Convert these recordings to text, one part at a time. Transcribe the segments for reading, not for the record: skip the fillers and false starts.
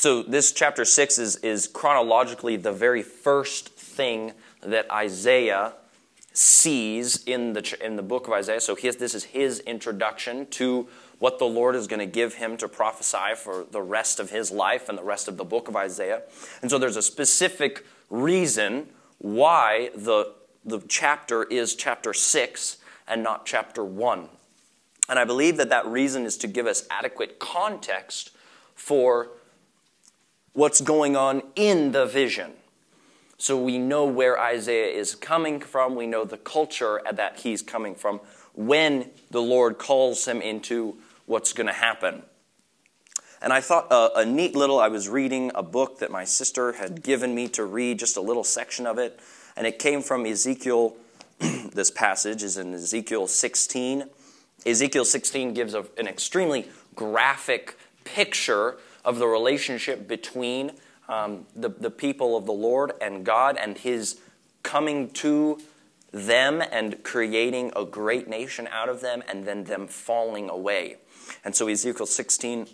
So this chapter 6 is chronologically the very first thing that Isaiah sees in the book of Isaiah. So this is his introduction to what the Lord is going to give him to prophesy for the rest of his life and the rest of the book of Isaiah. And so there's a specific reason why the chapter is chapter 6 and not chapter 1. And I believe that reason is to give us adequate context for what's going on in the vision. So we know where Isaiah is coming from. We know the culture that he's coming from when the Lord calls him into what's going to happen. And I thought a neat little, I was reading a book that my sister had given me to read, just a little section of it. And it came from Ezekiel. This passage is in Ezekiel 16. Ezekiel 16 gives an extremely graphic picture of the relationship between the people of the Lord and God, and his coming to them and creating a great nation out of them, and then them falling away. And so Ezekiel 16,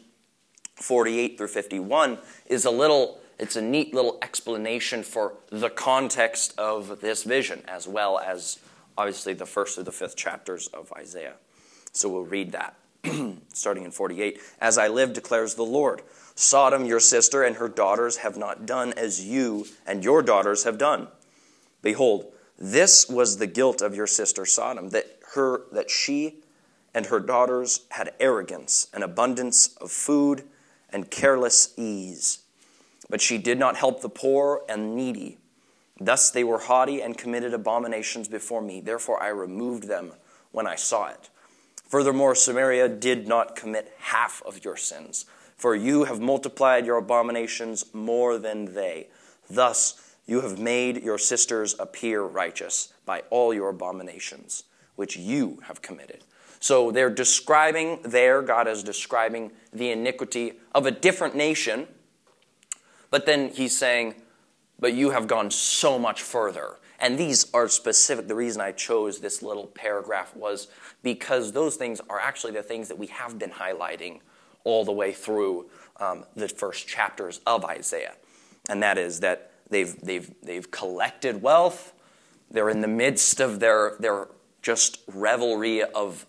48 through 51 is it's a neat little explanation for the context of this vision, as well as obviously the first through the fifth chapters of Isaiah. So we'll read that, starting in 48. As I live, declares the Lord, Sodom, your sister, and her daughters have not done as you and your daughters have done. Behold, this was the guilt of your sister Sodom, that she and her daughters had arrogance, an abundance of food, and careless ease. But she did not help the poor and needy. Thus they were haughty and committed abominations before me. Therefore I removed them when I saw it. Furthermore, Samaria did not commit half of your sins, for you have multiplied your abominations more than they. Thus you have made your sisters appear righteous by all your abominations, which you have committed. So God is describing the iniquity of a different nation, but then he's saying, but you have gone so much further. And these are specific. The reason I chose this little paragraph was because those things are actually the things that we have been highlighting all the way through the first chapters of Isaiah. And that is that they've collected wealth. They're in the midst of their just revelry of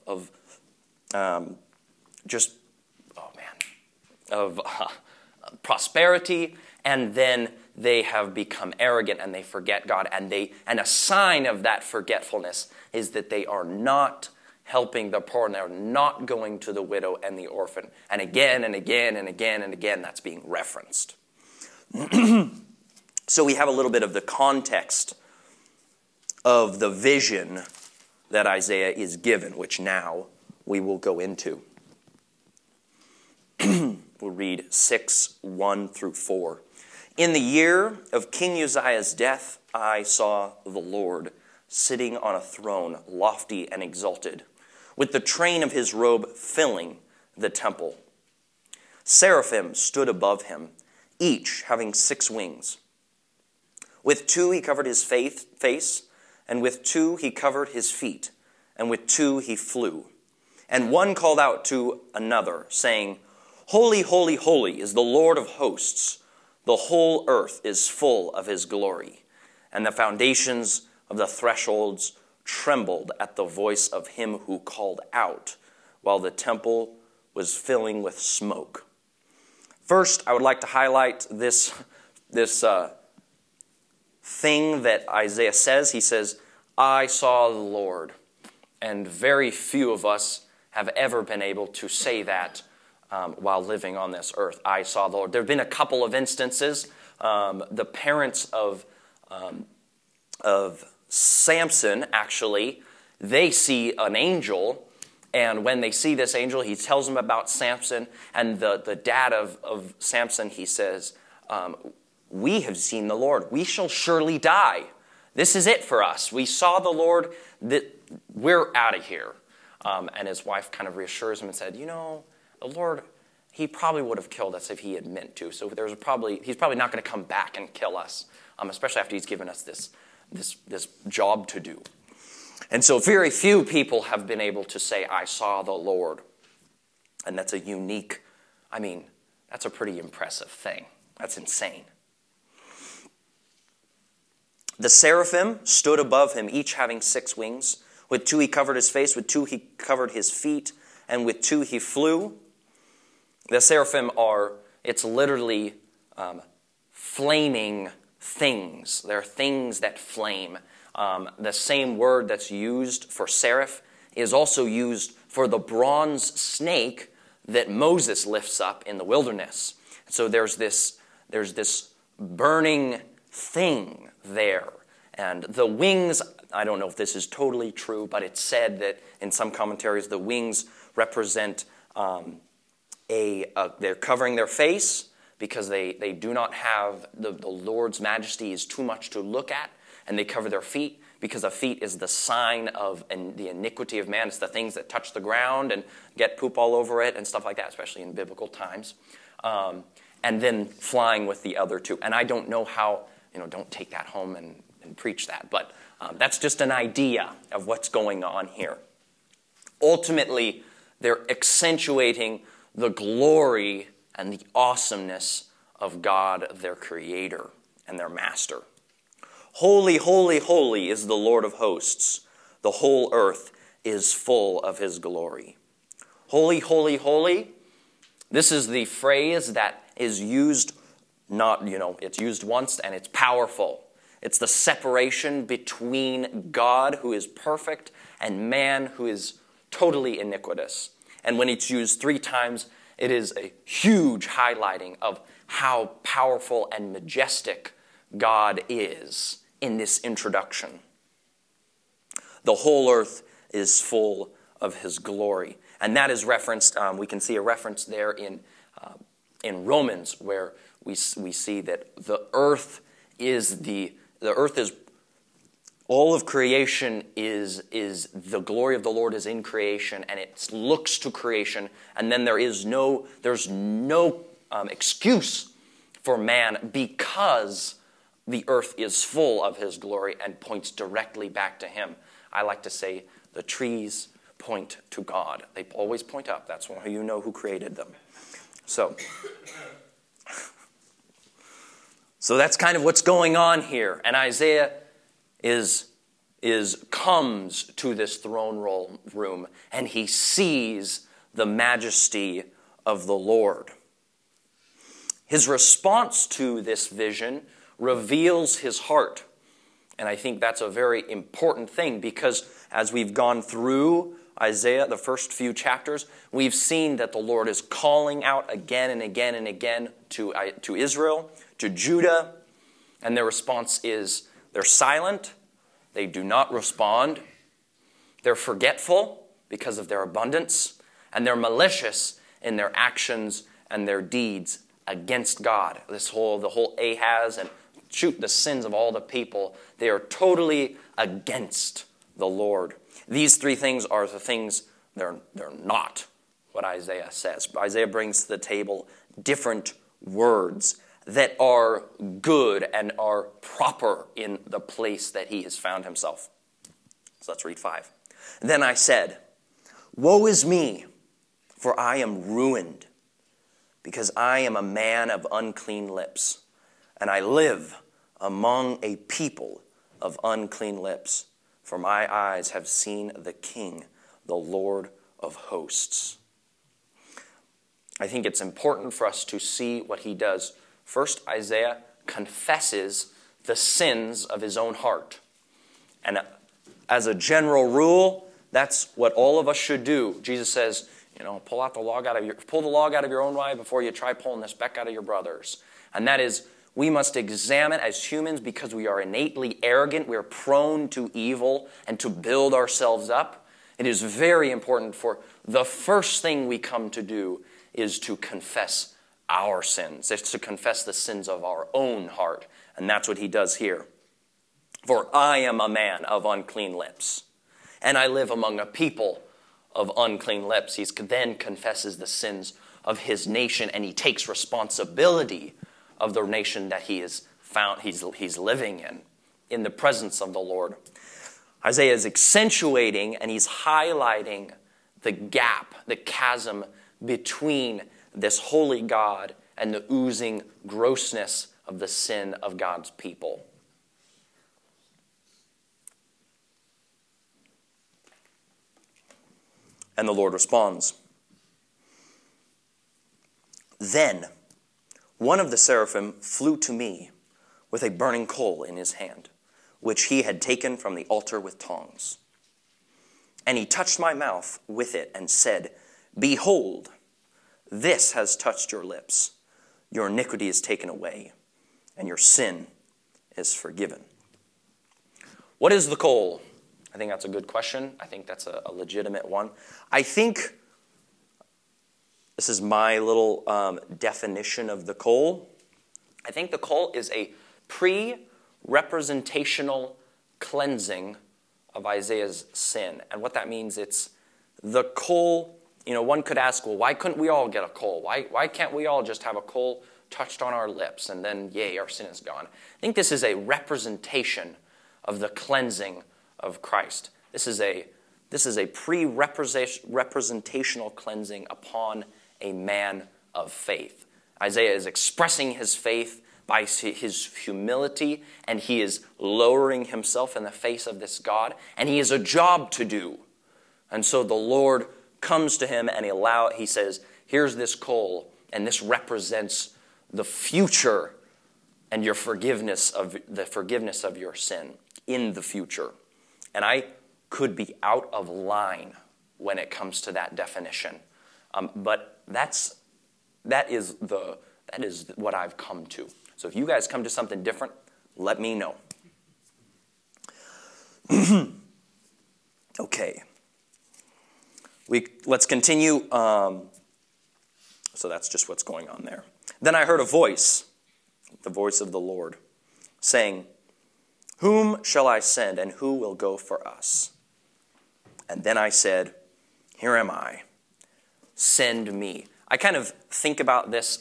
prosperity, and then they have become arrogant and they forget God, and a sign of that forgetfulness is that they are not helping the poor, and they're not going to the widow and the orphan. And again and again and again and again, that's being referenced. So we have a little bit of the context of the vision that Isaiah is given, which now we will go into. We'll read 6, 1 through 4. In the year of King Uzziah's death, I saw the Lord sitting on a throne, lofty and exalted, with the train of his robe filling the temple. Seraphim stood above him, each having 6 wings. With 2 he covered his face, and with 2 he covered his feet, and with 2 he flew. And one called out to another, saying, Holy, holy, holy is the Lord of hosts. The whole earth is full of his glory. And the foundations of the thresholds trembled at the voice of him who called out, while the temple was filling with smoke. First, I would like to highlight this thing that Isaiah says. He says, I saw the Lord. And very few of us have ever been able to say that while living on this earth. I saw the Lord. There have been a couple of instances. The parents of Samson, actually, they see an angel, and when they see this angel, he tells them about Samson, and the dad of Samson, he says, we have seen the Lord. We shall surely die. This is it for us. We saw the Lord. We're out of here. And his wife kind of reassures him and said, the Lord, he probably would have killed us if he had meant to. So he's probably not going to come back and kill us, especially after he's given us this job to do. And so very few people have been able to say, I saw the Lord. And that's that's a pretty impressive thing. That's insane. The seraphim stood above him, each having 6 wings. With 2 he covered his face, with 2 he covered his feet, and with 2 he flew. The seraphim it's literally flaming things. They're things that flame. The same word that's used for seraph is also used for the bronze snake that Moses lifts up in the wilderness. So there's this burning thing there. And the wings, I don't know if this is totally true, but it's said that in some commentaries the wings represent they're covering their face because they do not have, the Lord's majesty is too much to look at, and they cover their feet because the feet is the sign of the iniquity of man. It's the things that touch the ground and get poop all over it and stuff like that, especially in biblical times. And then flying with the other 2. And I don't know how, don't take that home and preach that, but that's just an idea of what's going on here. Ultimately, they're accentuating the glory and the awesomeness of God, their creator and their master. Holy, holy, holy is the Lord of hosts. The whole earth is full of his glory. Holy, holy, holy. This is the phrase that is used, it's used once and it's powerful. It's the separation between God, who is perfect, and man, who is totally iniquitous. And when it's used 3 times, it is a huge highlighting of how powerful and majestic God is in this introduction. The whole earth is full of his glory. And that is referenced, we can see a reference there in Romans, where we see that the earth is all of creation is the glory of the Lord is in creation, and it looks to creation, and then there's no excuse for man because the earth is full of his glory and points directly back to him. I like to say the trees point to God. They always point up. That's how you know who created them. So that's kind of what's going on here. And Isaiah comes to this throne room, and he sees the majesty of the Lord. His response to this vision reveals his heart. And I think that's a very important thing, because as we've gone through Isaiah, the first few chapters, we've seen that the Lord is calling out again and again and again to Israel, to Judah, and their response is they're silent, they do not respond, they're forgetful because of their abundance, and they're malicious in their actions and their deeds against God. The whole Ahaz and the sins of all the people, they are totally against the Lord. These 3 things are the things, they're not what Isaiah says. Isaiah brings to the table different words that are good and are proper in the place that he has found himself. So let's read 5. Then I said, "Woe is me, for I am ruined, because I am a man of unclean lips, and I live among a people of unclean lips. For my eyes have seen the King, the Lord of hosts." I think it's important for us to see what he does. First, Isaiah confesses the sins of his own heart. And as a general rule, that's what all of us should do. Jesus says, pull the log out of your own eye before you try pulling the speck out of your brother's. And that is, we must examine as humans, because we are innately arrogant, we are prone to evil and to build ourselves up. It is very important for the first thing we come to do is to confess our sins. It's to confess the sins of our own heart. And that's what he does here. For I am a man of unclean lips, and I live among a people of unclean lips. He then confesses the sins of his nation, and he takes responsibility of the nation that he's living in the presence of the Lord. Isaiah is accentuating and he's highlighting the gap, the chasm between this holy God and the oozing grossness of the sin of God's people. And the Lord responds, "Then one of the seraphim flew to me with a burning coal in his hand, which he had taken from the altar with tongs. And he touched my mouth with it and said, 'Behold, this has touched your lips. Your iniquity is taken away, and your sin is forgiven.'" What is the coal? I think that's a good question. I think that's a legitimate one. I think this is my little definition of the coal. I think the coal is a pre-representational cleansing of Isaiah's sin. And what that means, it's the coal. One could ask, well, why couldn't we all get a coal? Why can't we all just have a coal touched on our lips and then, yay, our sin is gone? I think this is a representation of the cleansing of Christ. This is a pre-representational cleansing upon a man of faith. Isaiah is expressing his faith by his humility, and he is lowering himself in the face of this God, and he has a job to do. And so the Lord comes to him and he says, here's this coal, and this represents the future and the forgiveness of your sin in the future. And I could be out of line when it comes to that definition. But that is what I've come to. So if you guys come to something different, let me know. Okay. Let's continue. So that's just what's going on there. Then I heard a voice, the voice of the Lord, saying, "Whom shall I send, and who will go for us?" And then I said, "Here am I. Send me." I kind of think about this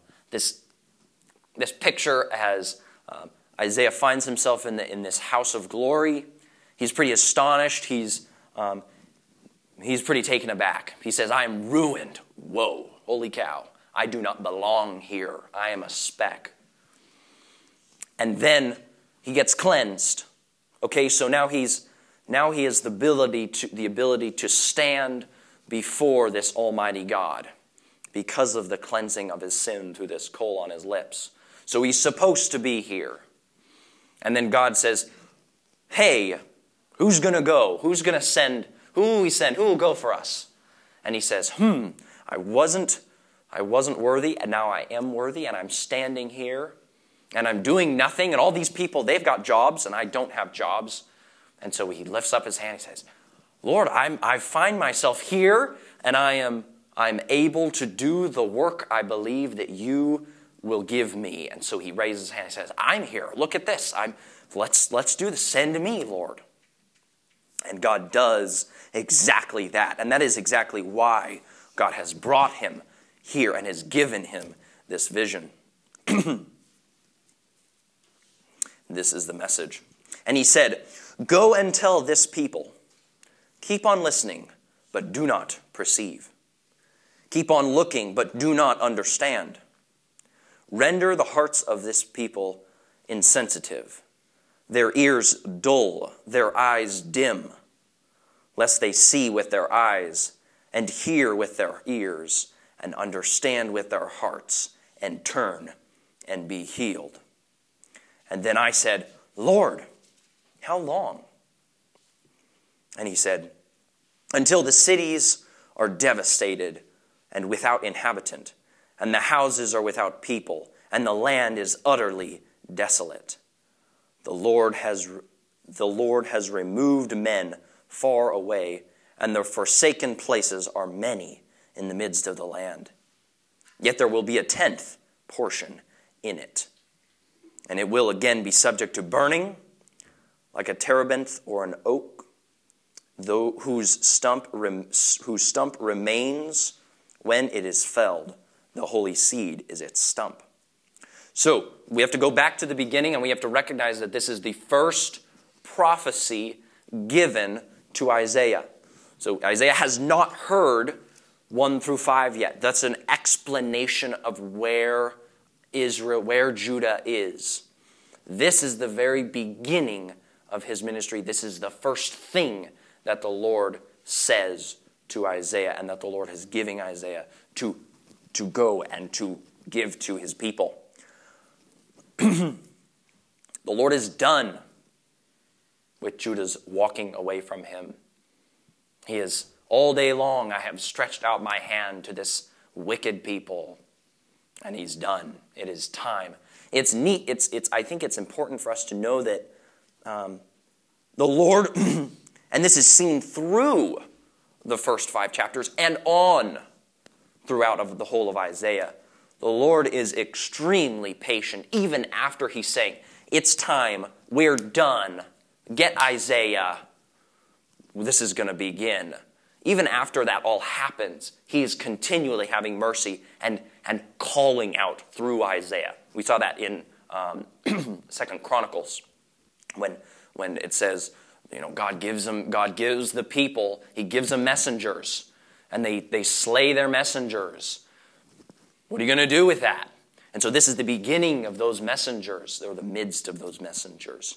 picture as Isaiah finds himself in this house of glory. He's pretty astonished. He's pretty taken aback. He says, "I am ruined. Whoa, holy cow. I do not belong here. I am a speck." And then he gets cleansed. Okay, so now he has the ability to stand before this almighty God because of the cleansing of his sin through this coal on his lips. So he's supposed to be here. And then God says, "Hey, who's going to go? Who's going to send? Who will we send? Who will go for us?" And he says, I wasn't worthy, and now I am worthy, and I'm standing here, and I'm doing nothing, and all these people, they've got jobs, and I don't have jobs. And so he lifts up his hand, he says, "Lord, I find myself here, and I'm able to do the work I believe that you will give me." And so he raises his hand and says, "I'm here. Look at this. Let's do this. Send me, Lord." And God does exactly that. And that is exactly why God has brought him here and has given him this vision. This is the message. And he said, "Go and tell this people, keep on listening, but do not perceive. Keep on looking, but do not understand. Render the hearts of this people insensitive, their ears dull, their eyes dim, lest they see with their eyes and hear with their ears and understand with their hearts and turn and be healed." And then I said, "Lord, how long?" And he said, "Until the cities are devastated and without inhabitant, and the houses are without people, and the land is utterly desolate. The Lord has removed men far away, and the forsaken places are many in the midst of the land. Yet there will be a 10th portion in it, and it will again be subject to burning, like a terebinth or an oak, though whose stump remains when it is felled. The holy seed is its stump." So we have to go back to the beginning, and we have to recognize that this is the first prophecy given to Isaiah. So Isaiah has not heard 1 through 5 yet. That's an explanation of where Judah is. This is the very beginning of his ministry. This is the first thing that the Lord says to Isaiah and that the Lord is giving Isaiah to go and to give to his people. The Lord is done with Judah's walking away from him. He is, all day long I have stretched out my hand to this wicked people. And he's done. It is time. It's neat. I think it's important for us to know that the Lord, and this is seen through the first 5 chapters and on throughout of the whole of Isaiah. The Lord is extremely patient, even after he's saying, it's time, we're done, get Isaiah, this is going to begin. Even after that all happens, he is continually having mercy and calling out through Isaiah. We saw that in 2 Chronicles when it says, God gives the people, he gives them messengers, and they slay their messengers. What are you going to do with that? And so this is the beginning of those messengers, or the midst of those messengers.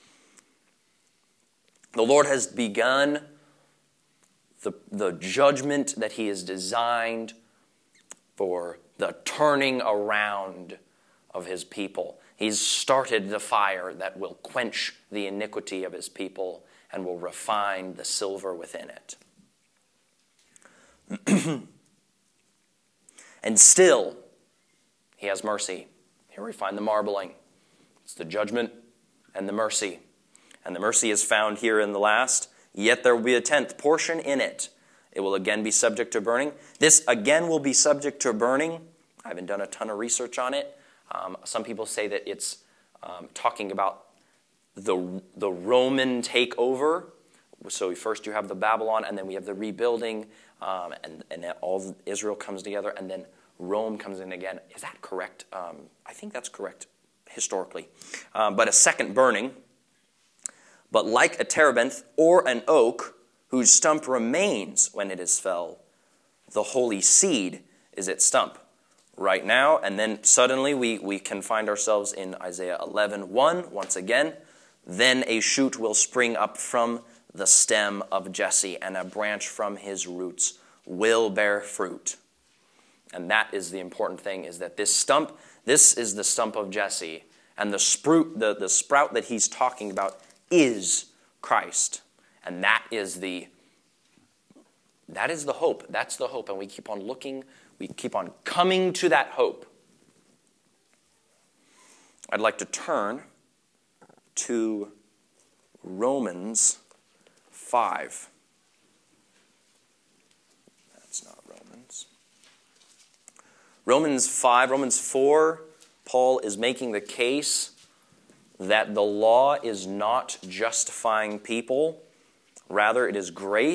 The Lord has begun the judgment that he has designed for the turning around of his people. He's started the fire that will quench the iniquity of his people and will refine the silver within it. And still, he has mercy. Here we find the marbling. It's the judgment and the mercy. And the mercy is found here in the last. Yet there will be a 10th portion in it. It will again be subject to burning. This again will be subject to burning. I haven't done a ton of research on it. Some people say that it's talking about the Roman takeover. So first you have the Babylon, and then we have the rebuilding, and all of Israel comes together, and then Rome comes in again. Is that correct? I think that's correct historically. But a second burning. But like a terebinth or an oak, whose stump remains when it is fell, the holy seed is its stump. Right now, and then suddenly we can find ourselves in Isaiah 11:1 once again. Then a shoot will spring up from the stem of Jesse, and a branch from his roots will bear fruit. And that is the important thing, is that this is the stump of Jesse, and the sprout that he's talking about is Christ. And that is the hope. That's the hope. And we keep on looking, we keep on coming to that hope. I'd like to turn to Romans 5. That's not Romans. Romans 5, Romans 4, Paul is making the case that the law is not justifying people. Rather, it is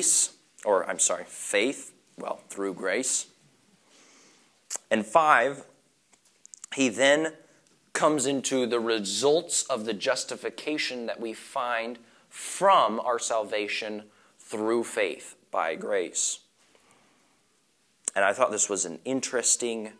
faith, through grace. And 5, he then comes into the results of the justification that we find from our salvation through faith by grace. And I thought this was an interesting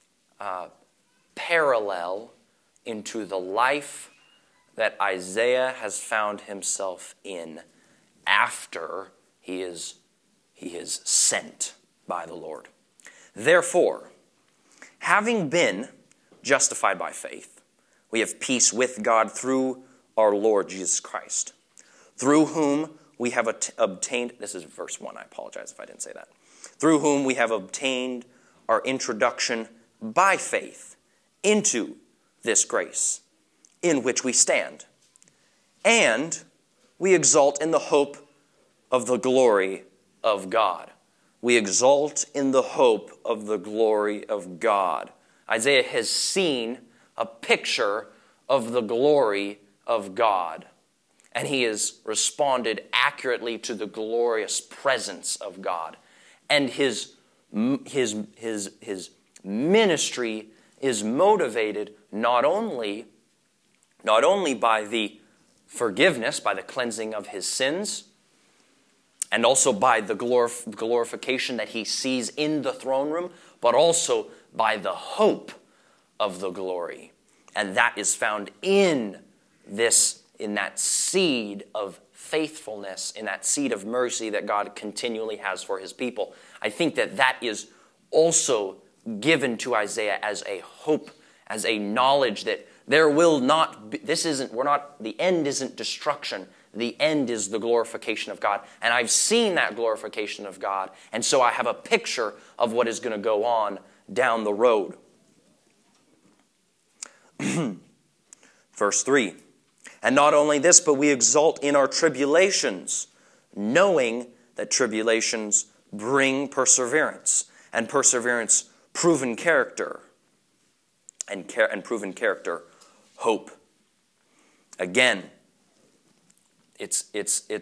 parallel into the life that Isaiah has found himself in after he is sent by the Lord. Therefore, having been justified by faith, we have peace with God through our Lord Jesus Christ, through whom we have obtained, this is verse 1, I apologize if I didn't say that, through whom we have obtained our introduction by faith into this grace in which we stand. And we exult in the hope of the glory of God. We exult in the hope of the glory of God. Isaiah has seen a picture of the glory of God, and he has responded accurately to the glorious presence of God. And his ministry is motivated not only by the forgiveness, by the cleansing of his sins, and also by the glorification that he sees in the throne room, but also by the hope of the glory. And that is found in that seed of faithfulness, in that seed of mercy that God continually has for his people. I think that is also given to Isaiah as a hope, as a knowledge that there will not be, the end isn't destruction. The end is the glorification of God. And I've seen that glorification of God. And so I have a picture of what is going to go on down the road. Verse 3. And not only this, but we exult in our tribulations, knowing that tribulations bring perseverance, and perseverance, proven character, and proven character, hope. Again, it's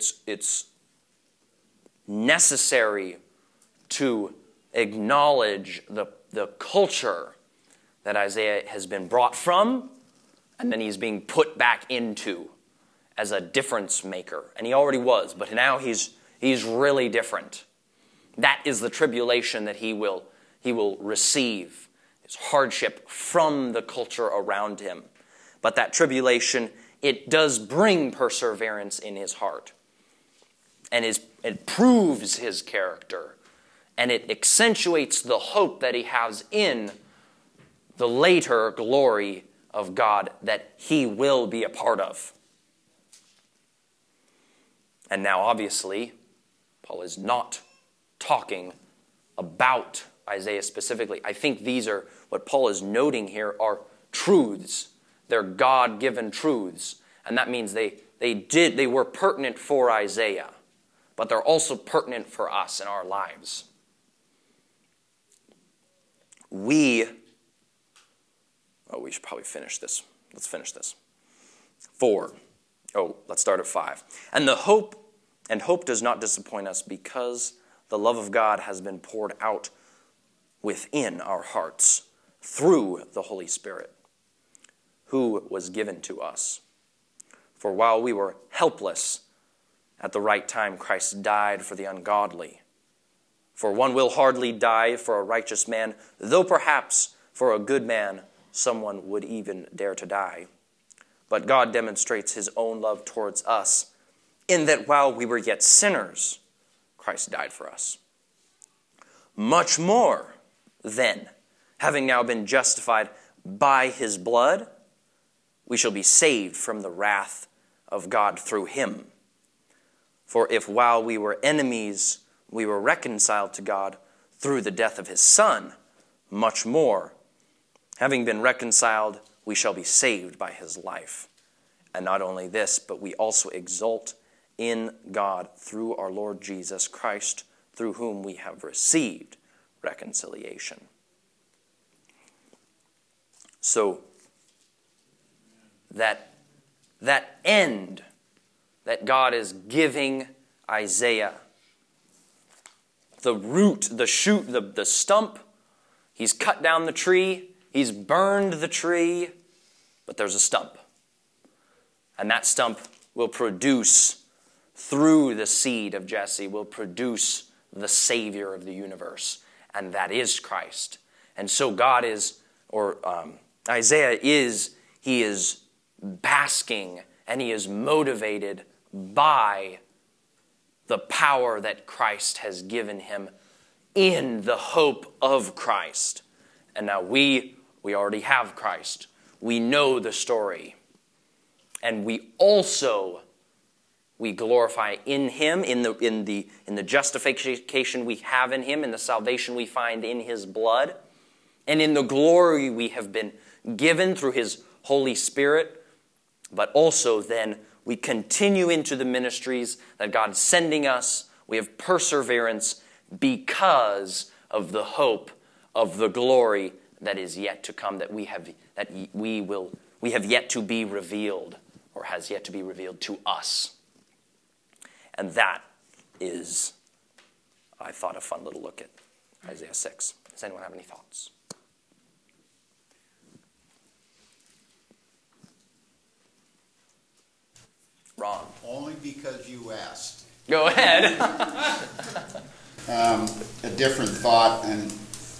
necessary to acknowledge the culture that Isaiah has been brought from, and then he's being put back into as a difference maker. And he already was, but now he's really different. That is the tribulation that he will receive. It's hardship from the culture around him. But that tribulation, it does bring perseverance in his heart. And it proves his character. And it accentuates the hope that he has in the later glory of God that he will be a part of. And now, obviously, Paul is not talking about Isaiah specifically. I think these are, what Paul is noting here are truths. They're God-given truths. And that means they were pertinent for Isaiah, but they're also pertinent for us in our lives. We should probably finish this. Let's finish this. 4. Let's start at 5. And hope does not disappoint us because the love of God has been poured out within our hearts through the Holy Spirit, who was given to us. For while we were helpless, at the right time Christ died for the ungodly. For one will hardly die for a righteous man, though perhaps for a good man someone would even dare to die. But God demonstrates his own love towards us, in that while we were yet sinners, Christ died for us. Much more, then, having now been justified by his blood, we shall be saved from the wrath of God through him. For if while we were enemies, we were reconciled to God through the death of his Son, much more, having been reconciled, we shall be saved by his life. And not only this, but we also exult in God through our Lord Jesus Christ, through whom we have received reconciliation. So, that end that God is giving Isaiah, the root, the shoot, the stump, he's cut down the tree, he's burned the tree, but there's a stump. And that stump will produce, through the seed of Jesse, will produce the Savior of the universe. And that is Christ. And so God is, Isaiah is, he is basking and he is motivated by the power that Christ has given him in the hope of Christ. And now we already have Christ. We know the story. And we glorify in him, in the justification we have in him, in the salvation we find in his blood, and in the glory we have been given through his Holy Spirit. But also then we continue into the ministries that God is sending us. We have perseverance because of the hope of the glory that is yet to come, that we have yet to be revealed, or has yet to be revealed to us. And that is, I thought, a fun little look at Isaiah 6. Does anyone have any thoughts? Ron. Only because you asked. Go ahead. A different thought in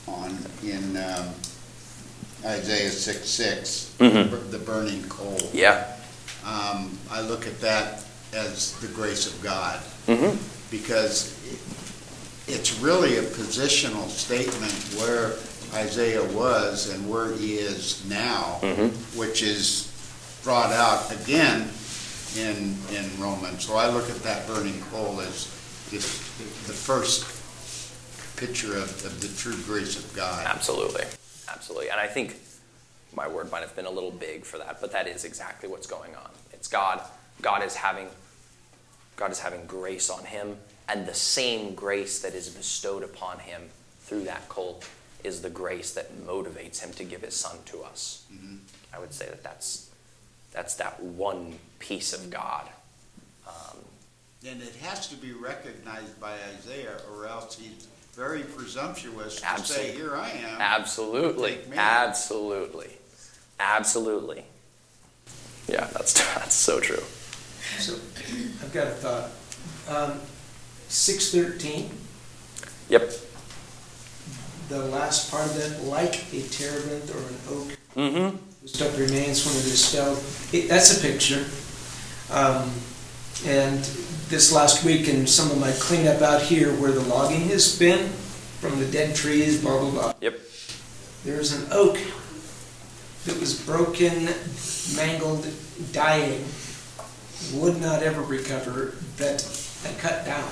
Isaiah 6:6, the burning coal. Yeah. I look at that as the grace of God, because it's really a positional statement where Isaiah was and where he is now, which is brought out again in Romans. So I look at that burning coal as just the first picture of the true grace of God. Absolutely. Absolutely. And I think my word might have been a little big for that, but that is exactly what's going on. It's God. God is having grace on him, and the same grace that is bestowed upon him through that coal is the grace that motivates him to give his son to us. I would say that that's that one piece of God. And it has to be recognized by Isaiah, or else he's very presumptuous to say, here I am. Absolutely. Absolutely. Absolutely. Yeah, that's so true. So I've got a thought. 6:13. Yep. The last part of that, like a terebinth or an oak, whose stuff remains when it is felled. That's a picture. And this last week, in some of my cleanup out here, where the logging has been from the dead trees, blah blah blah. Yep. There's an oak that was broken, mangled, dying, would not ever recover, that I cut down.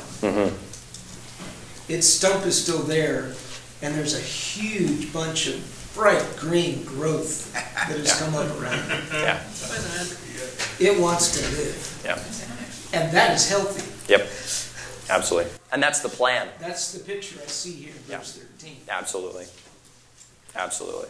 Its stump is still there, and there's a huge bunch of bright green growth that has come up around it. Yeah. It wants to live. Yeah. And that is healthy. Yep. Absolutely. And that's the plan. That's the picture I see here in verse 13. Absolutely. Absolutely.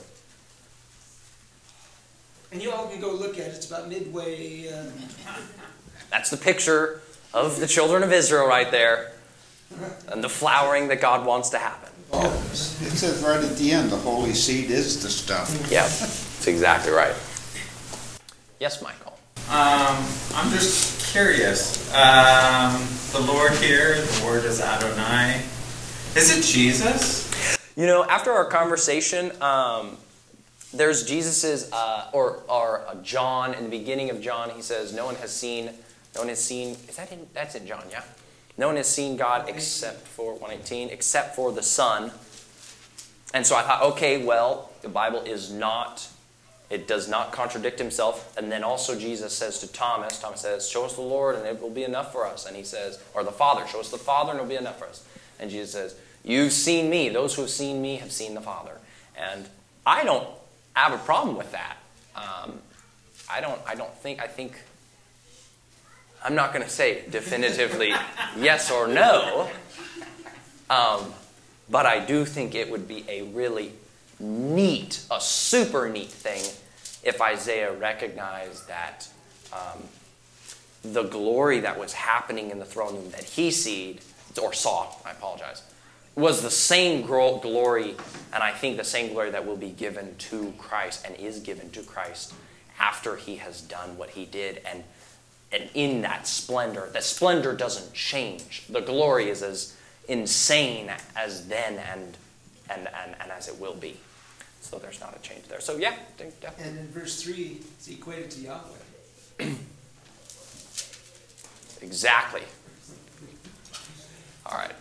And you all can go look at it. It's about midway. That's the picture of the children of Israel right there. And the flowering that God wants to happen. It says right at the end, the holy seed is the stuff. Yeah, that's exactly right. Yes, Michael. I'm just curious. The Lord here, the word is Adonai. Is it Jesus? You know, after our conversation, there's Jesus's, or John, in the beginning of John, he says, no one has seen, that's in John, yeah? No one has seen God except for, 118, except for the Son. And so I thought, okay, well, the Bible is not, it does not contradict himself. And then also Jesus says to Thomas says, show us the Lord and it will be enough for us. And he says, or the Father, show us the Father and it will be enough for us. And Jesus says, you've seen me. Those who have seen me have seen the Father. And I don't have a problem with that. I think, I'm not going to say definitively yes or no, but I do think it would be a really neat, a super neat thing if Isaiah recognized that the glory that was happening in the throne room that he saw, was the same glory, and I think the same glory that will be given to Christ and is given to Christ after he has done what he did. And in that splendor, the splendor doesn't change. The glory is as insane as then and as it will be. So there's not a change there. So yeah. And in verse 3, it's equated to Yahweh. Exactly. All right.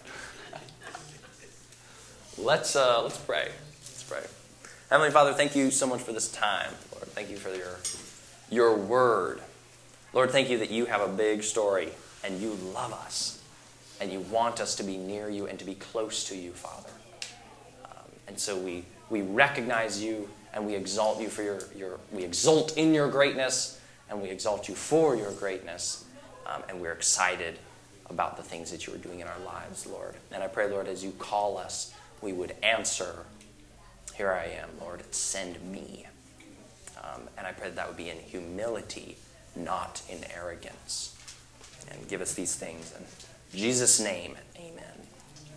Let's pray. Let's pray. Heavenly Father, thank you so much for this time, Lord. Thank you for your word. Lord, thank you that you have a big story and you love us and you want us to be near you and to be close to you, Father. And so we recognize you and we exalt you for we exult in your greatness and we exalt you for your greatness. And we're excited about the things that you are doing in our lives, Lord. And I pray, Lord, as you call us, we would answer, here I am, Lord, send me. And I pray that would be in humility, not in arrogance. And give us these things. In Jesus' name, amen.